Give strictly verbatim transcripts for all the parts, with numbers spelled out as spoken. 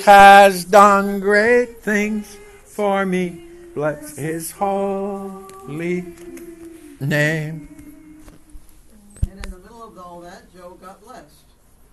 has done great things for me. Bless his holy name. And in the middle of all that, Joe got blessed.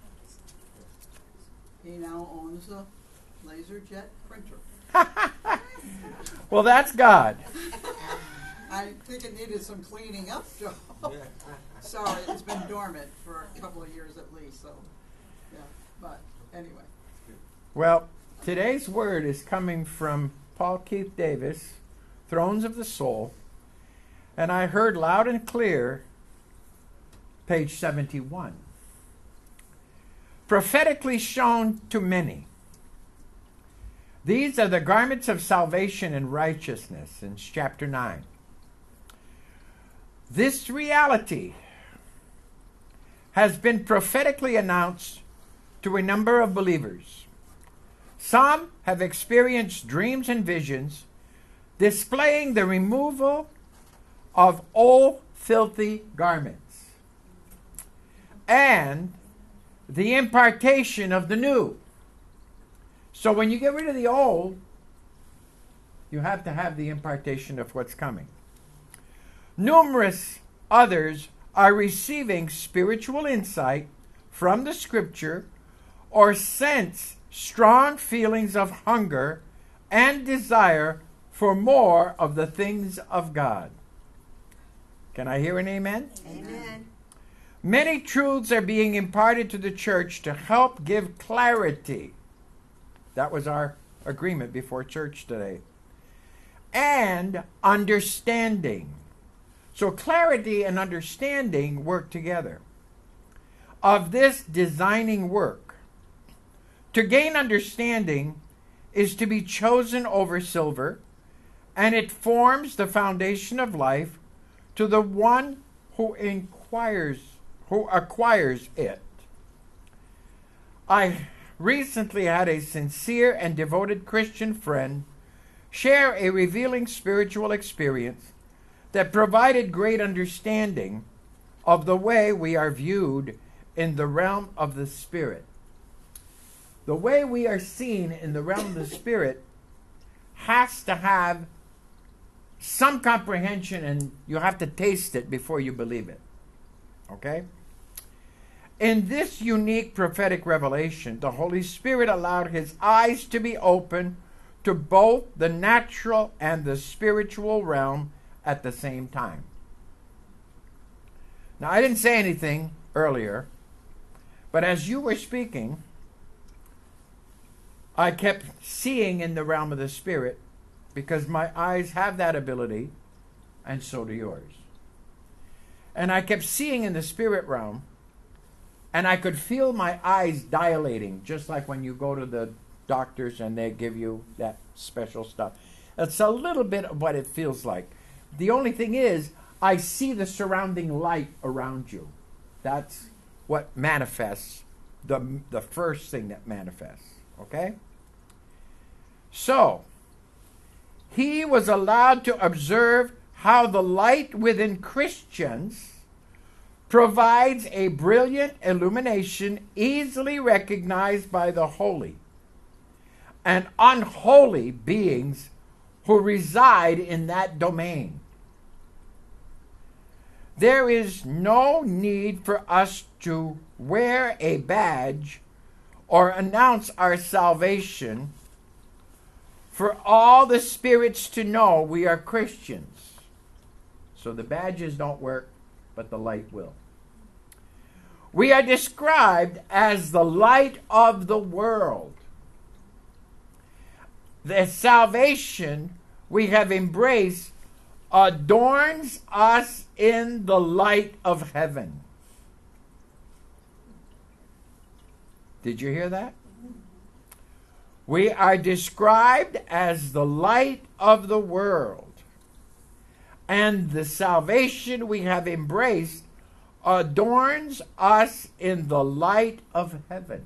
He now owns a LaserJet printer. Well, that's God. I think it needed some cleaning up, Joe. Sorry, it's been dormant for a couple of years at least, so, yeah, but anyway. Well, today's word is coming from Paul Keith Davis, Thrones of the Soul, and I heard loud and clear, page seventy-one. Prophetically shown to many. These are the garments of salvation and righteousness in chapter nine. This reality has been prophetically announced to a number of believers. Some have experienced dreams and visions displaying the removal of old filthy garments and the impartation of the new. So when you get rid of the old, you have to have the impartation of what's coming. Numerous others are receiving spiritual insight from the scripture or sense strong feelings of hunger and desire for more of the things of God. Can I hear an amen? Amen. Many truths are being imparted to the church to help give clarity. That was our agreement before church today. And understanding. So clarity and understanding work together. Of this designing work, to gain understanding is to be chosen over silver, and it forms the foundation of life to the one who inquires, who acquires it. I recently had a sincere and devoted Christian friend share a revealing spiritual experience that provided great understanding of the way we are viewed in the realm of the Spirit. The way we are seen in the realm of the Spirit has to have some comprehension, and you have to taste it before you believe it. Okay? In this unique prophetic revelation, the Holy Spirit allowed his eyes to be open to both the natural and the spiritual realm at the same time. Now, I didn't say anything earlier, but as you were speaking, I kept seeing in the realm of the Spirit because my eyes have that ability, and so do yours. And I kept seeing in the spirit realm, and I could feel my eyes dilating, just like when you go to the doctors and they give you that special stuff. It's a little bit of what it feels like. The only thing is, I see the surrounding light around you. That's what manifests, the, the first thing that manifests. Okay? So, he was allowed to observe how the light within Christians provides a brilliant illumination easily recognized by the holy and unholy beings who reside in that domain. There is no need for us to wear a badge or announce our salvation for all the spirits to know we are Christians. So the badges don't work, but the light will. We are described as the light of the world. The salvation we have embraced adorns us in the light of heaven. Did you hear that? We are described as the light of the world. And the salvation we have embraced adorns us in the light of heaven.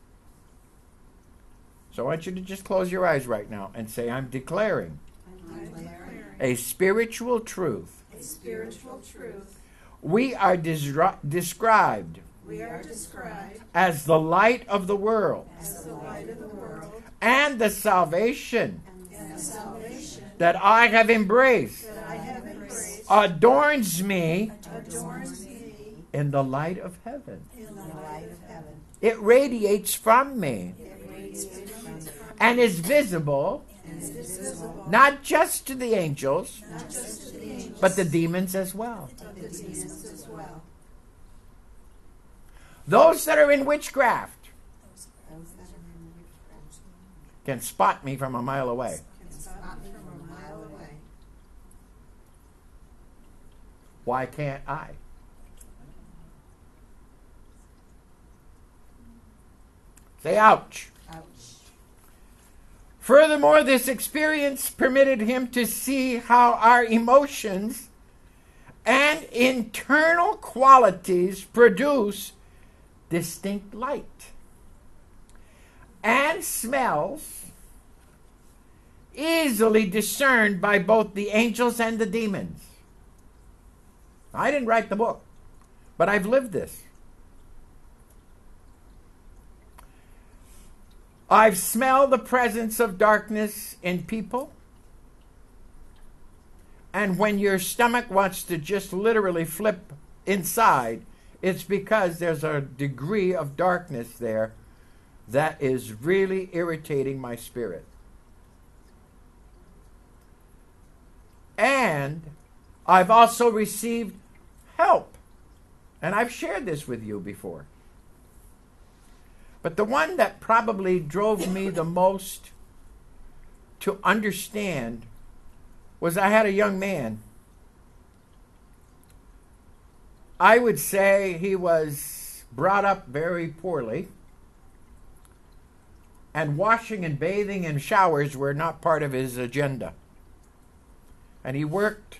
So I want you to just close your eyes right now and say, I'm declaring, I'm declaring a spiritual truth. a spiritual truth. We are desri- described We We are described as the light of the world as the light of the world and the salvation and the salvation that I have embraced that I have embraced adorns me adorns me in the light of heaven. in the light of heaven. It radiates from me It radiates from me and is visible and is visible not just to the angels, not just to the angels but the demons as well. but the demons as well. Those that are in witchcraft Those that are in witchcraft can spot me from a mile away. can spot me from a mile away. Why can't I? Say ouch. Ouch. Furthermore, this experience permitted him to see how our emotions and internal qualities produce distinct light and smells easily discerned by both the angels and the demons. I didn't write the book, but I've lived this. I've smelled the presence of darkness in people. And when your stomach wants to just literally flip inside, it's because there's a degree of darkness there that is really irritating my spirit. And I've also received help. And I've shared this with you before. But the one that probably drove me the most to understand was I had a young man. I would say he was brought up very poorly, and washing and bathing and showers were not part of his agenda. And he worked,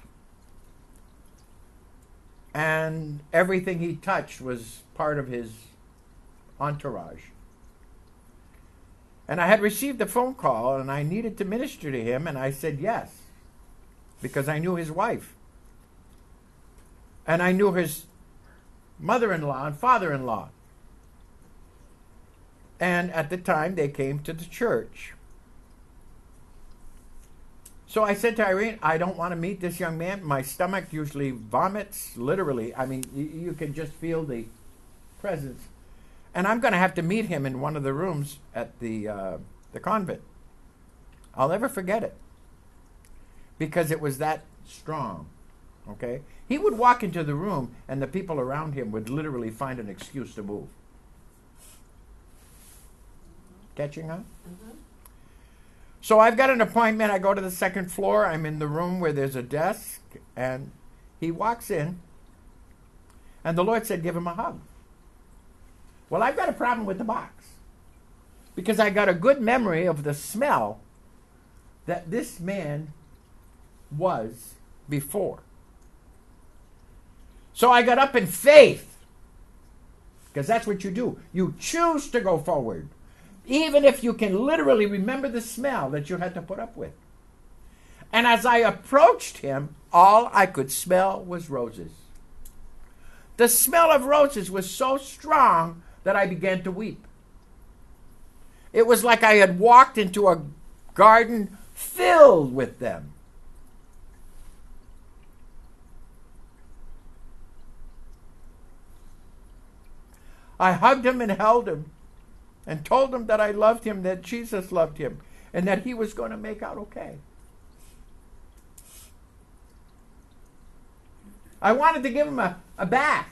and everything he touched was part of his entourage. And I had received a phone call, and I needed to minister to him, and I said yes, because I knew his wife. And I knew his mother-in-law and father-in-law. And at the time, they came to the church. So I said to Irene, I don't want to meet this young man. My stomach usually vomits, literally. I mean, you, you can just feel the presence. And I'm going to have to meet him in one of the rooms at the uh, the convent. I'll never forget it, because it was that strong. Okay? He would walk into the room, and the people around him would literally find an excuse to move. Catching on? Mm-hmm. So I've got an appointment. I go to the second floor. I'm in the room where there's a desk, and he walks in, and the Lord said, give him a hug. Well, I've got a problem with the box, because I got a good memory of the smell that this man was before. So I got up in faith, because that's what you do. You choose to go forward, even if you can literally remember the smell that you had to put up with. And as I approached him, all I could smell was roses. The smell of roses was so strong that I began to weep. It was like I had walked into a garden filled with them. I hugged him and held him and told him that I loved him, that Jesus loved him, and that he was going to make out okay. I wanted to give him a, a bath.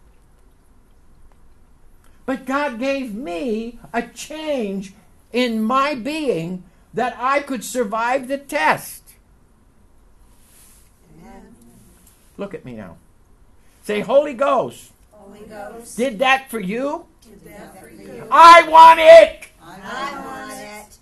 But God gave me a change in my being that I could survive the test. Amen. Look at me now. Say, Holy Ghost, Holy Ghost, did that for you? did that for you. I want it! I want it.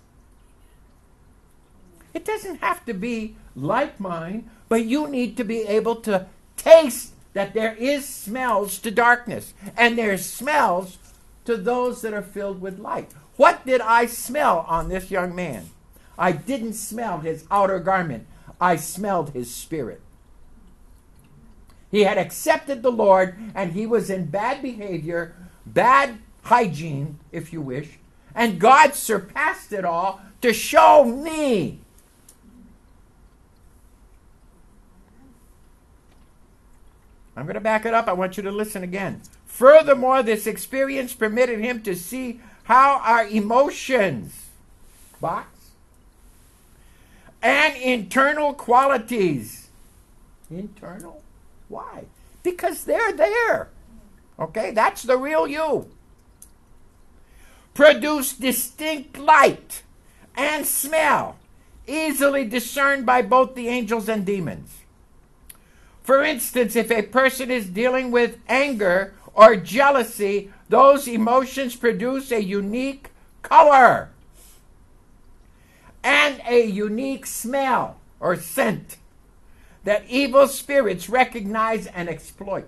It doesn't have to be like mine, but you need to be able to taste that there is smells to darkness, and there's smells to those that are filled with light. What did I smell on this young man? I didn't smell his outer garment. I smelled his spirit. He had accepted the Lord, and he was in bad behavior, bad hygiene, if you wish, and God surpassed it all to show me. I'm going to back it up. I want you to listen again. Furthermore, this experience permitted him to see how our emotions, box, and internal qualities, internal, why? Because they're there. Okay, that's the real you. Produce distinct light and smell, easily discerned by both the angels and demons. For instance, if a person is dealing with anger or jealousy, those emotions produce a unique color and a unique smell or scent that evil spirits recognize and exploit.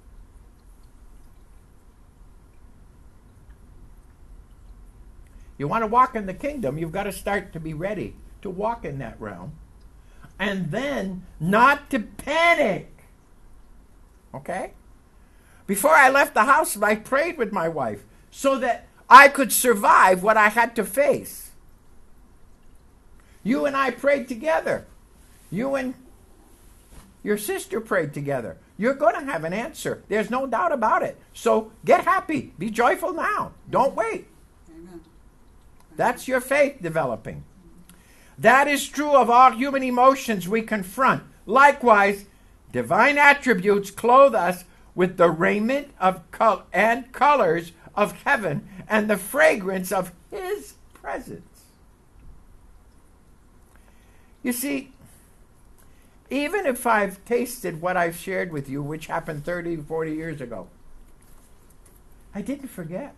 You want to walk in the kingdom, you've got to start to be ready to walk in that realm. And then not to panic. Okay? Before I left the house, I prayed with my wife so that I could survive what I had to face. You and I prayed together. You and your sister prayed together. You're going to have an answer. There's no doubt about it. So get happy. Be joyful now. Don't wait. Amen. That's your faith developing. That is true of all human emotions we confront. Likewise, divine attributes clothe us with the raiment of col- and colors of heaven and the fragrance of his presence. You see, even if I've tasted what I've shared with you, which happened thirty, forty years ago, I didn't forget.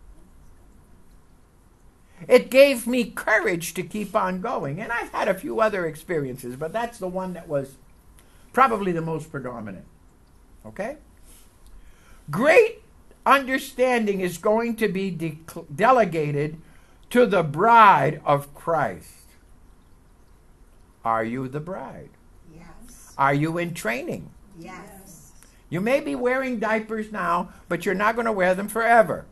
It gave me courage to keep on going. And I've had a few other experiences, but that's the one that was probably the most predominant. Okay? Great understanding is going to be de- delegated to the bride of Christ. Are you the bride? Yes. Are you in training? Yes. You may be wearing diapers now, but you're not going to wear them forever.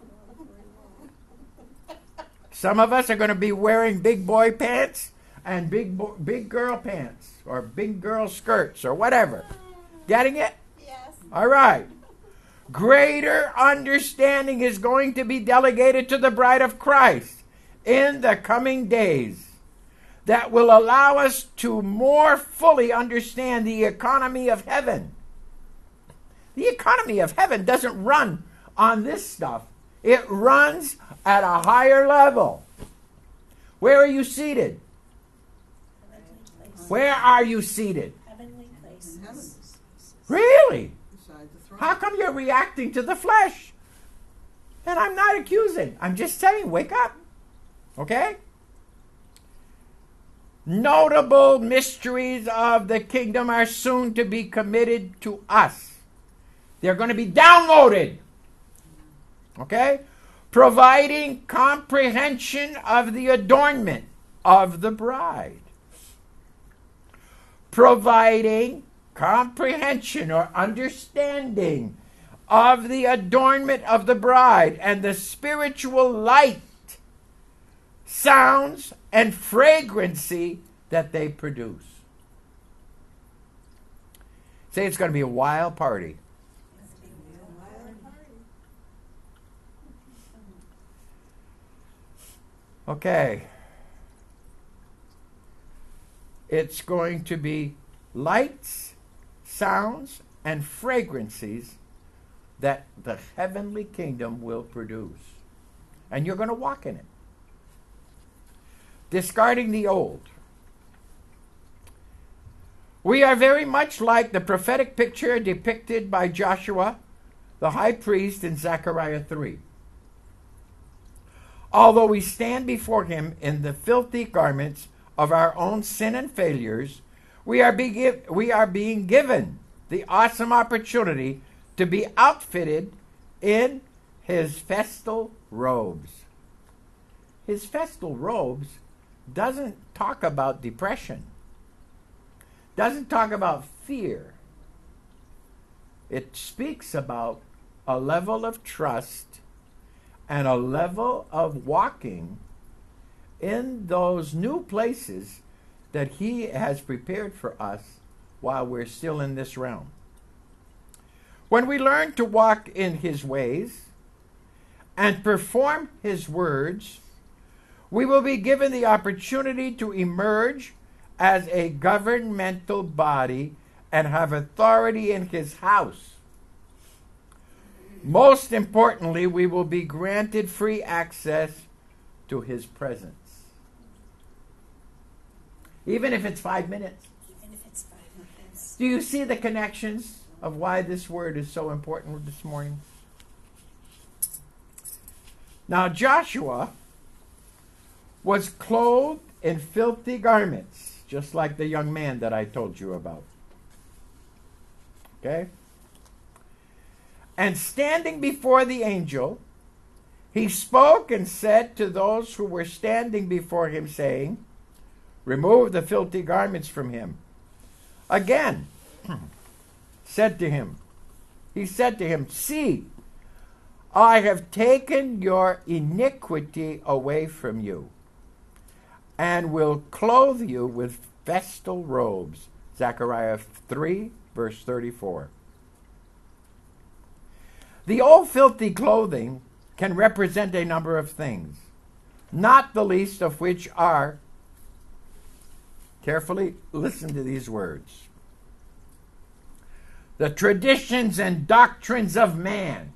Some of us are going to be wearing big boy pants and big bo- big girl pants or big girl skirts or whatever. Getting it? Yes. All right. Greater understanding is going to be delegated to the bride of Christ in the coming days that will allow us to more fully understand the economy of heaven. The economy of heaven doesn't run on this stuff. It runs at a higher level. Where are you seated? Where are you seated? Heavenly places. In heaven, Really? beside the throne. How come you're reacting to the flesh? And I'm not accusing. I'm just saying, wake up. Okay? Notable mysteries of the kingdom are soon to be committed to us. They're going to be downloaded. Okay? Providing comprehension of the adornment of the bride. Providing comprehension or understanding of the adornment of the bride and the spiritual light, sounds, and fragrancy that they produce. Say it's going to be a wild party. Okay. It's going to be lights, sounds, and fragrances that the heavenly kingdom will produce. And you're going to walk in it. Discarding the old. We are very much like the prophetic picture depicted by Joshua, the high priest, in Zechariah three. Although we stand before him in the filthy garments of our own sin and failures, we are, be- we are being given the awesome opportunity to be outfitted in his festal robes. His festal robes doesn't talk about depression, doesn't talk about fear. It speaks about a level of trust and a level of walking in those new places that he has prepared for us while we're still in this realm. When we learn to walk in his ways and perform his words, we will be given the opportunity to emerge as a governmental body and have authority in his house. Most importantly, we will be granted free access to his presence. Even if it's five minutes. Even if it's five minutes. Do you see the connections of why this word is so important this morning? Now Joshua was clothed in filthy garments, just like the young man that I told you about. Okay? And standing before the angel, he spoke and said to those who were standing before him, saying, "Remove the filthy garments from him." Again, said to him, he said to him, "See, I have taken your iniquity away from you, and will clothe you with festal robes." Zechariah three, verse thirty-four. The old filthy clothing can represent a number of things, not the least of which are, carefully listen to these words, the traditions and doctrines of man.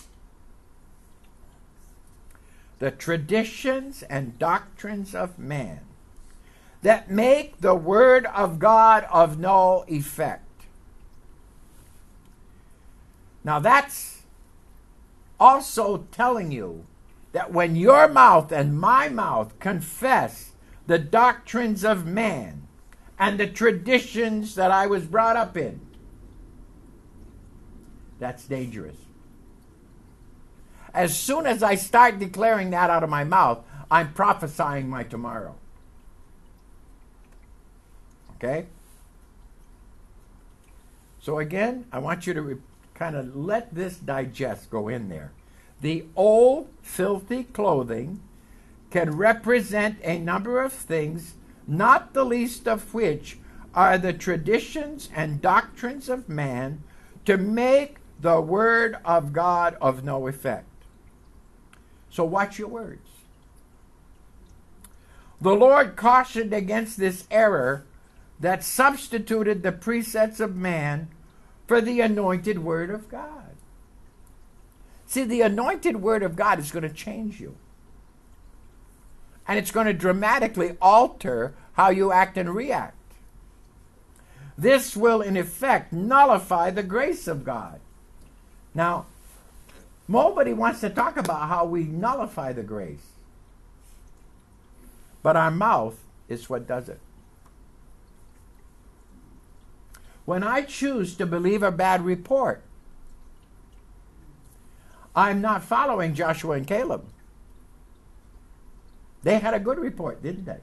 The traditions and doctrines of man that make the word of God of no effect. Now that's also telling you that when your mouth and my mouth confess the doctrines of man and the traditions that I was brought up in, that's dangerous. As soon as I start declaring that out of my mouth, I'm prophesying my tomorrow. Okay? So again, I want you to re- kind of let this digest, go in there. The old filthy clothing can represent a number of things, not the least of which are the traditions and doctrines of man to make the word of God of no effect. So watch your words. The Lord cautioned against this error that substituted the precepts of man for the anointed word of God. See, the anointed word of God is going to change you. And it's going to dramatically alter how you act and react. This will, in effect, nullify the grace of God. Now, nobody wants to talk about how we nullify the grace. But our mouth is what does it. When I choose to believe a bad report, I'm not following Joshua and Caleb. They had a good report, didn't they?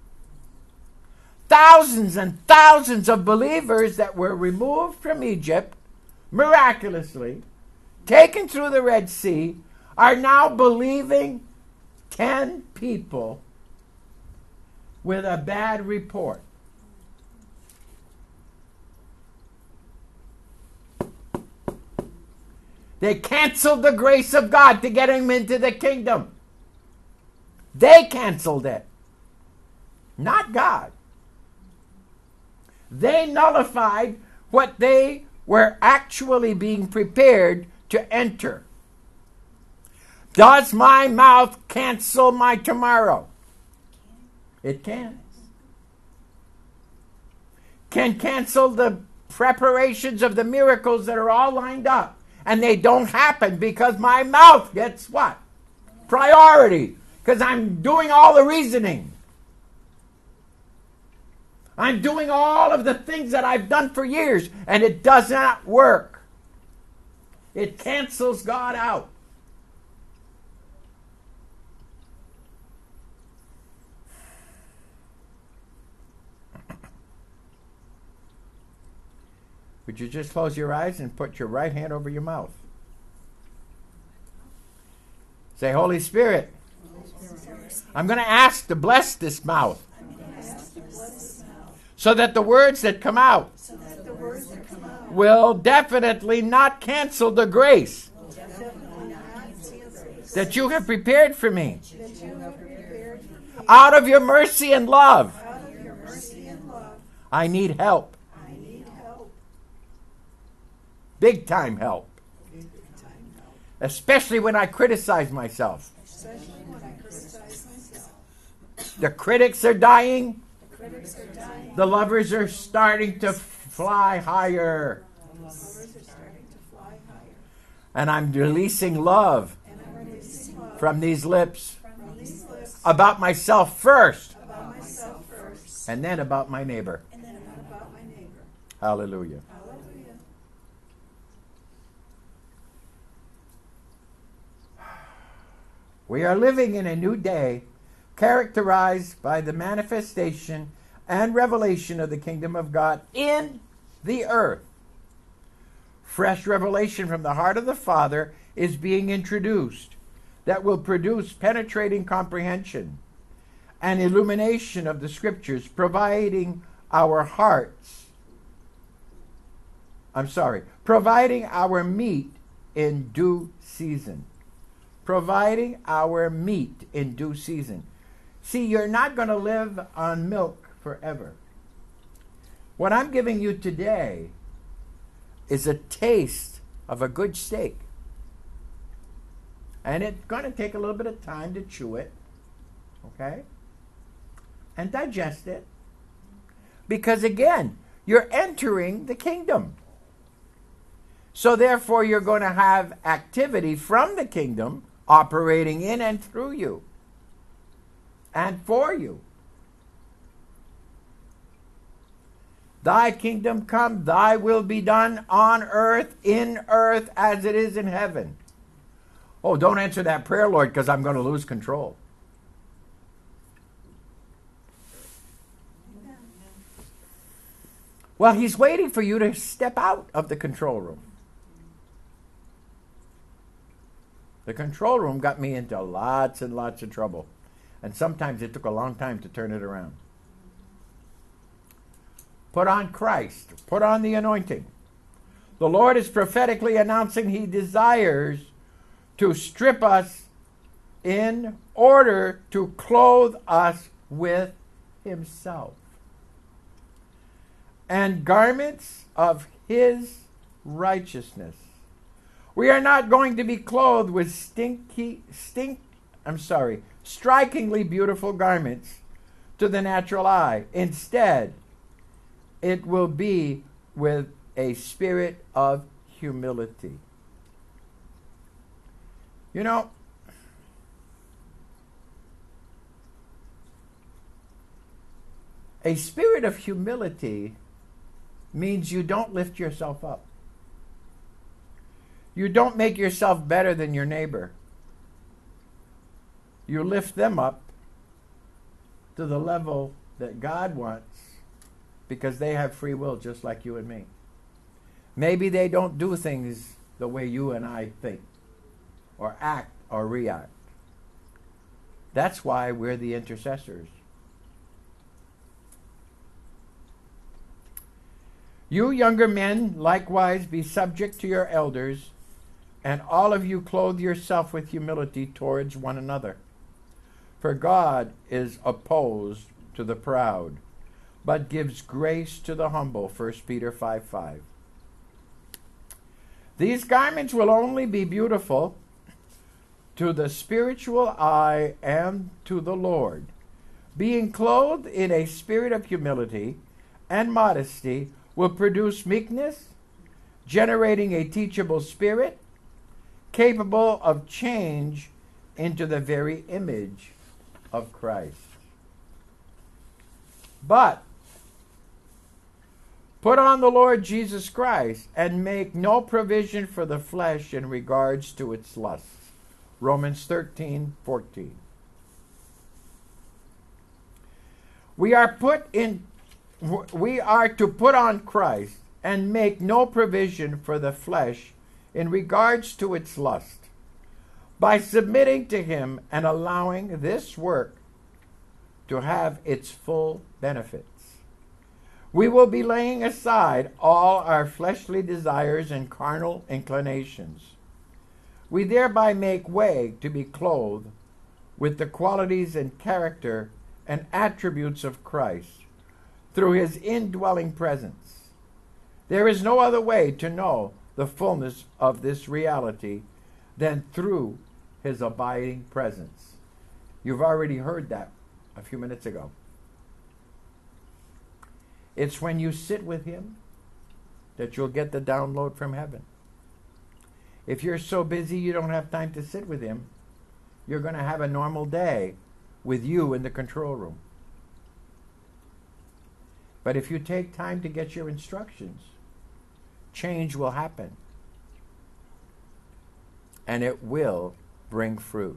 Thousands and thousands of believers that were removed from Egypt, miraculously, taken through the Red Sea, are now believing ten people with a bad report. They canceled the grace of God to get him into the kingdom. They canceled it, not God. They nullified what they were actually being prepared to enter. Does my mouth cancel my tomorrow? It can. Can cancel the preparations of the miracles that are all lined up. And they don't happen because my mouth gets what? Priority. Because I'm doing all the reasoning. I'm doing all of the things that I've done for years, and it does not work. It cancels God out. Would you just close your eyes and put your right hand over your mouth? Say, Holy Spirit, I'm going to ask to bless this mouth so that the words that come out will definitely not cancel the grace that you have prepared for me. Out of your mercy and love, I need help. Big time help. Especially when I criticize myself. The critics are dying. The lovers are starting to fly higher. And I'm releasing love from these lips about myself first, and then about my neighbor. Hallelujah. We are living in a new day characterized by the manifestation and revelation of the kingdom of God in the earth. Fresh revelation from the heart of the Father is being introduced that will produce penetrating comprehension and illumination of the Scriptures, providing our hearts, I'm sorry, providing our meat in due season. Providing our meat in due season. See, you're not going to live on milk forever. What I'm giving you today is a taste of a good steak. And it's going to take a little bit of time to chew it, okay? And digest it. Because again, you're entering the kingdom. So therefore, you're going to have activity from the kingdom operating in and through you and for you. Thy kingdom come, thy will be done on earth, in earth, as it is in heaven. Oh, don't answer that prayer, Lord, because I'm going to lose control. Well, he's waiting for you to step out of the control room. The control room got me into lots and lots of trouble. And sometimes it took a long time to turn it around. Put on Christ. Put on the anointing. The Lord is prophetically announcing he desires to strip us in order to clothe us with himself. And garments of his righteousness. We are not going to be clothed with stinky, stink, I'm sorry, strikingly beautiful garments to the natural eye. Instead, it will be with a spirit of humility. You know, a spirit of humility means you don't lift yourself up. You don't make yourself better than your neighbor. You lift them up to the level that God wants because they have free will just like you and me. Maybe they don't do things the way you and I think or act or react. That's why we're the intercessors. You younger men, likewise, be subject to your elders, and all of you clothe yourself with humility towards one another. For God is opposed to the proud, but gives grace to the humble. First Peter five five. These garments will only be beautiful to the spiritual eye and to the Lord. Being clothed in a spirit of humility and modesty will produce meekness, generating a teachable spirit, capable of change into the very image of Christ. But put on the Lord Jesus Christ and make no provision for the flesh in regards to its lusts. Romans thirteen fourteen. We are put in we are to put on Christ and make no provision for the flesh in regards to its lust, by submitting to Him and allowing this work to have its full benefits. We will be laying aside all our fleshly desires and carnal inclinations. We thereby make way to be clothed with the qualities and character and attributes of Christ through His indwelling presence. There is no other way to know the fullness of this reality than through His abiding presence. You've already heard that a few minutes ago. It's when you sit with Him that you'll get the download from heaven. If you're so busy you don't have time to sit with Him, you're going to have a normal day with you in the control room. But if you take time to get your instructions, change will happen. And it will bring fruit.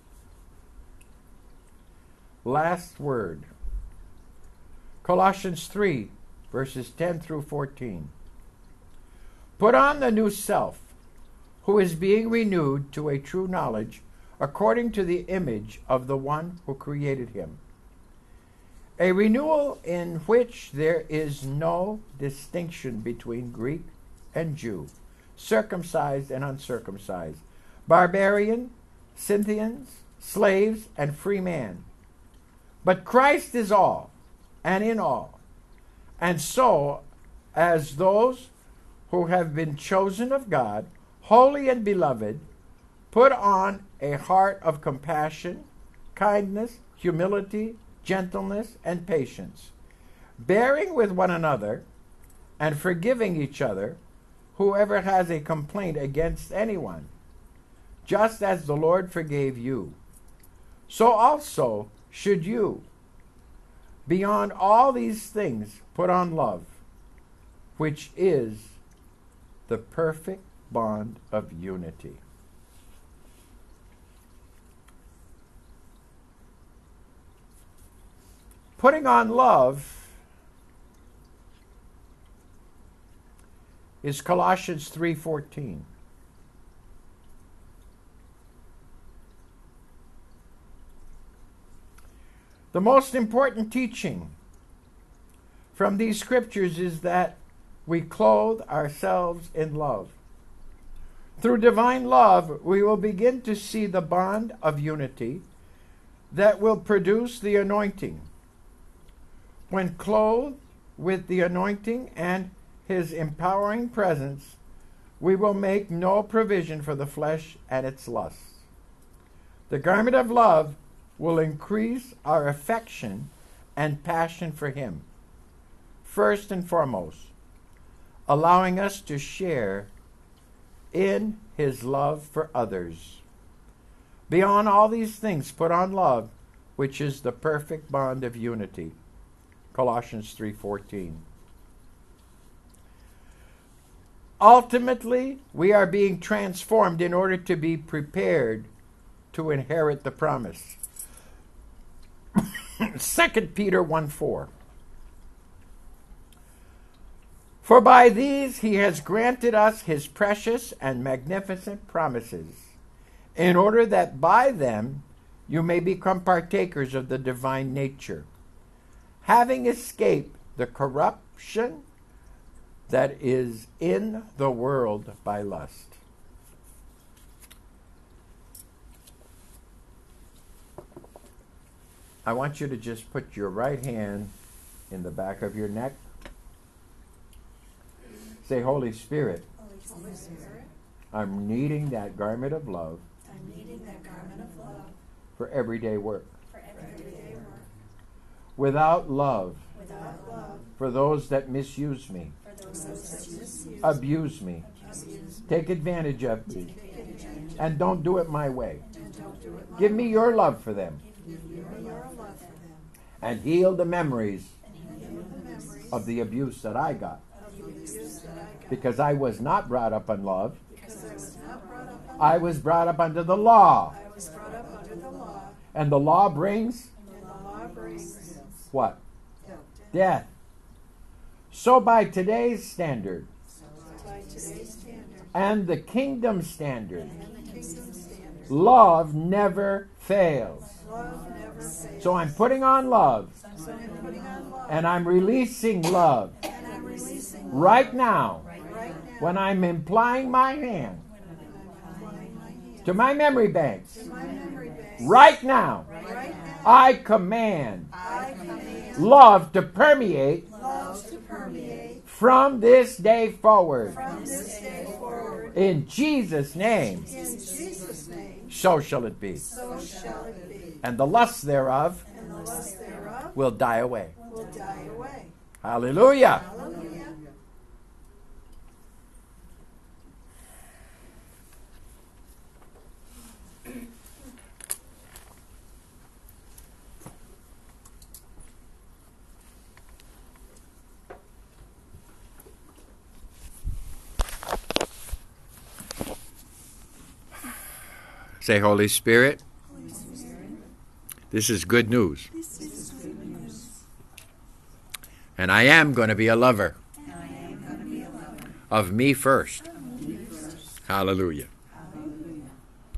Last word. Colossians three, verses ten through fourteen. Put on the new self, who is being renewed to a true knowledge according to the image of the one who created him. A renewal in which there is no distinction between Greek and Jew, circumcised and uncircumcised, barbarian, Scythians, slaves, and free man. But Christ is all, and in all. And so, as those who have been chosen of God, holy and beloved, put on a heart of compassion, kindness, humility, gentleness, and patience, bearing with one another and forgiving each other, whoever has a complaint against anyone, just as the Lord forgave you. So also should you. Beyond all these things, put on love, which is the perfect bond of unity. Putting on love is Colossians three fourteen. The most important teaching from these scriptures is that we clothe ourselves in love. Through divine love, we will begin to see the bond of unity that will produce the anointing. When clothed with the anointing and His empowering presence, we will make no provision for the flesh and its lusts. The garment of love will increase our affection and passion for Him, first and foremost, allowing us to share in His love for others. Beyond all these things, put on love, which is the perfect bond of unity. Colossians three fourteen. Ultimately, we are being transformed in order to be prepared to inherit the promise. Second Peter one four. For by these He has granted us His precious and magnificent promises, in order that by them you may become partakers of the divine nature, having escaped the corruption that is in the world by lust. I want you to just put your right hand in the back of your neck. Say, Holy Spirit, Holy Spirit, I'm needing that garment of love I'm needing that garment of love for everyday work. for everyday work. Without love, Without love, for those that misuse me, for those that misuse, abuse me, abuse, take advantage of me, take advantage of, and don't do it my way. and don't do it my Give me way. your love for them, Give me your love for them, and heal the memories and heal the memories of the abuse that I got, of the abuse that I got. because I was not brought up on love. Because I was not brought up on I was brought up under the law, I was brought up under the law, and the law brings and the law brings what? Yeah. Death. So by today's standard by today's standard and the kingdom standard, and the kingdom standard, Love never fails. Love never fails. So I'm putting on love, So I'm putting on love. and I'm releasing love And I'm releasing love right now right now. when I'm implying my hand I'm applying my hand to my memory banks. to my memory bank. Right now, Right now. I command I command love to permeate love to permeate from this day forward. from this day forward. In Jesus' name, In Jesus' name, so shall it be. so shall it be. And the lusts thereof And the lust thereof will die away. will die away. Hallelujah. Hallelujah. Say, Holy Spirit, this is good news. And I am going to be a lover of me first. Hallelujah.